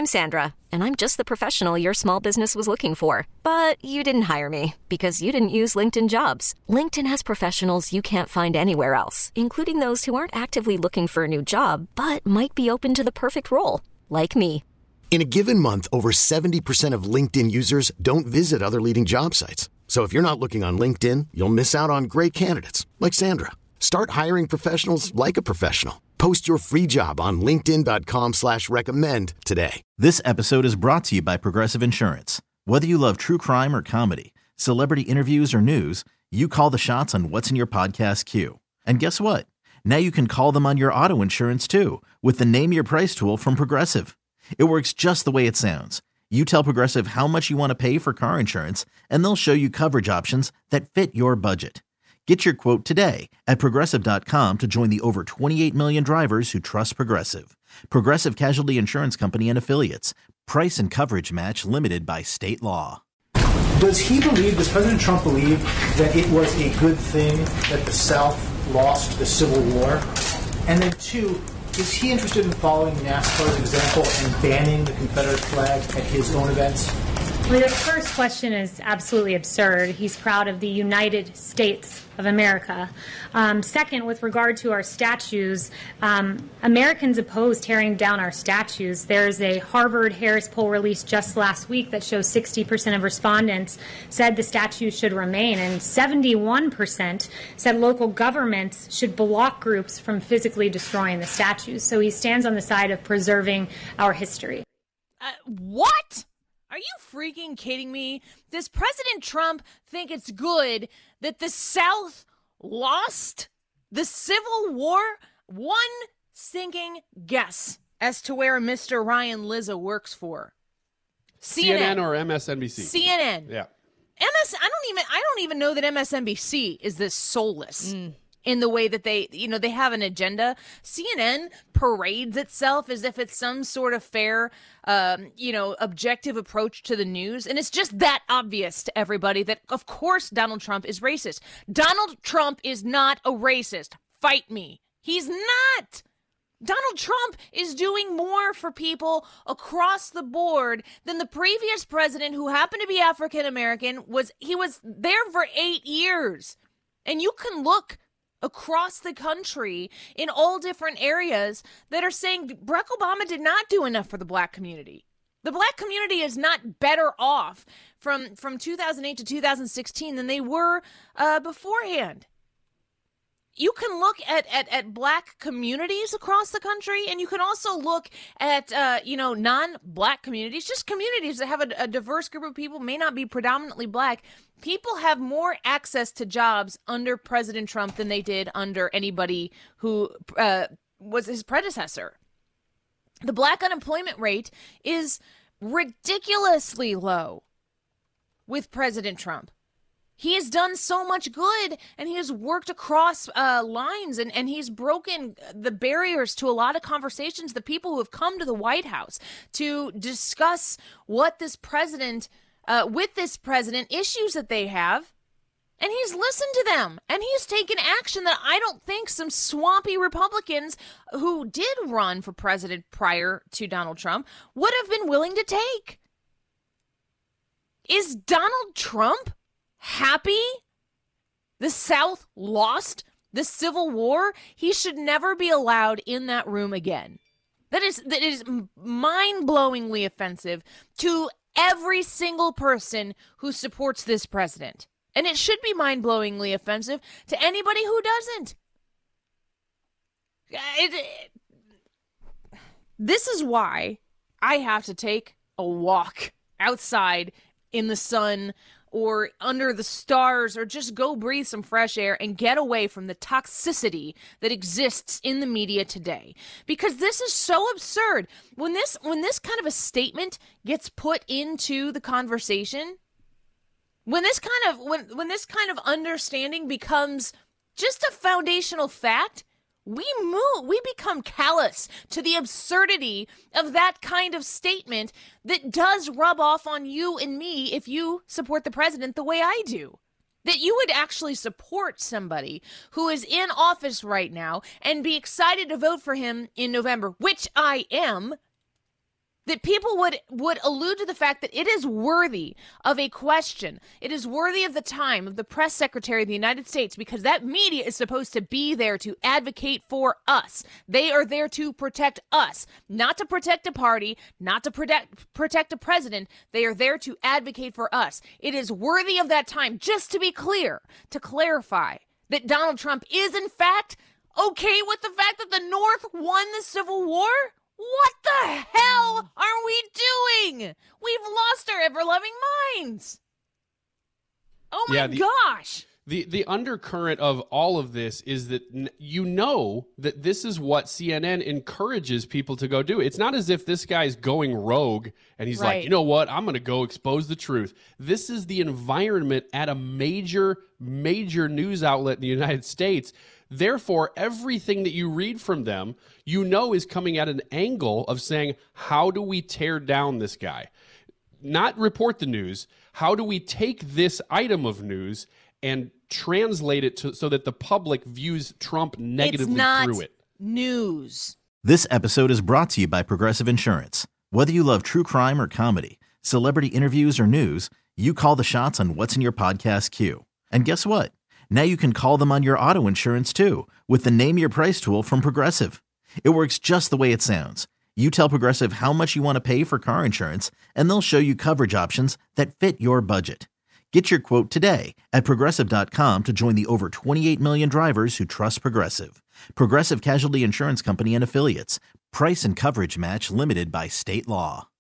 I'm Sandra, and I'm just the professional your small business was looking for. But you didn't hire me because you didn't use LinkedIn Jobs. LinkedIn has professionals you can't find anywhere else, including those who aren't actively looking for a new job, but might be open to the perfect role, like me. In a given month, over 70% of LinkedIn users don't visit other leading job sites. So if you're not looking on LinkedIn, you'll miss out on great candidates like Sandra. Start hiring professionals like a professional. Post your free job on linkedin.com/recommend today. This episode is brought to you by Progressive Insurance. Whether you love true crime or comedy, celebrity interviews or news, you call the shots on what's in your podcast queue. And guess what? Now you can call them on your auto insurance too with the Name Your Price tool from Progressive. It works just the way it sounds. You tell Progressive how much you want to pay for car insurance, and they'll show you coverage options that fit your budget. Get your quote today at Progressive.com to join the over 28 million drivers who trust Progressive. Progressive Casualty Insurance Company and Affiliates. Price and coverage match limited by state law. Does President Trump believe that it was a good thing that the South lost the Civil War? And then two, is he interested in following NASCAR's example and banning the Confederate flag at his own events? Well, the first question is absolutely absurd. He's proud of the United States of America. Second, with regard to our statues, Americans oppose tearing down our statues. There's a Harvard-Harris poll released just last week that shows 60% of respondents said the statues should remain, and 71% said local governments should block groups from physically destroying the statues. So he stands on the side of preserving our history. What? Are you freaking kidding me? Does President Trump think it's good that the South lost the Civil War? One stinking guess as to where Mr. Ryan Lizzo works for. CNN or MSNBC? CNN. Yeah. I don't even know that MSNBC is this soulless. In the way that they have an agenda. CNN parades itself as if it's some sort of fair, objective approach to the news. And it's just that obvious to everybody that, of course, Donald Trump is racist. Donald Trump is not a racist. Fight me. He's not. Donald Trump is doing more for people across the board than the previous president, who happened to be African American. He was there for 8 years. And you can look across the country in all different areas that are saying Barack Obama did not do enough for the black community. The black community is not better off from 2008 to 2016 than they were beforehand. You can look at black communities across the country, and you can also look at, non-black communities, just communities that have a diverse group of people, may not be predominantly black. People have more access to jobs under President Trump than they did under anybody who was his predecessor. The black unemployment rate is ridiculously low with President Trump. He has done so much good, and he has worked across lines, and he's broken the barriers to a lot of conversations. The people who have come to the White House to discuss what this president, with this president, issues that they have, and he's listened to them, and he's taken action that I don't think some swampy Republicans who did run for president prior to Donald Trump would have been willing to take. Is Donald Trump happy the South lost the Civil War? He should never be allowed in that room again. That is mind-blowingly offensive to every single person who supports this president. And it should be mind-blowingly offensive to anybody who doesn't. This is why I have to take a walk outside in the sun or under the stars, or just go breathe some fresh air and get away from the toxicity that exists in the media today. Because this is so absurd. When this kind of a statement gets put into the conversation, when this kind of understanding becomes just a foundational fact, we become callous to the absurdity of that kind of statement that does rub off on you and me if you support the president the way I do. That you would actually support somebody who is in office right now and be excited to vote for him in November, which I am, that people would allude to the fact that it is worthy of a question. It is worthy of the time of the press secretary of the United States, because that media is supposed to be there to advocate for us. They are there to protect us, not to protect a party, not to protect a president. They are there to advocate for us. It is worthy of that time, just to be clear, to clarify that Donald Trump is, in fact, okay with the fact that the North won the Civil War? What the hell are we doing? We've lost our ever-loving minds. Oh my gosh. The undercurrent of all of this is that you know that this is what CNN encourages people to go do. It's not as if this guy's going rogue and he's like, you know what, I'm going to go expose the truth. This is the environment at a major news outlet in the United States. Therefore, everything that you read from them, you know, is coming at an angle of saying, how do we tear down this guy? Not report the news. How do we take this item of news and translate it so that the public views Trump negatively through it? News. This episode is brought to you by Progressive Insurance. Whether you love true crime or comedy, celebrity interviews or news, you call the shots on what's in your podcast queue. And guess what? Now you can call them on your auto insurance too with the Name Your Price tool from Progressive. It works just the way it sounds. You tell Progressive how much you want to pay for car insurance, and they'll show you coverage options that fit your budget. Get your quote today at Progressive.com to join the over 28 million drivers who trust Progressive. Progressive Casualty Insurance Company and Affiliates. Price and coverage match limited by state law.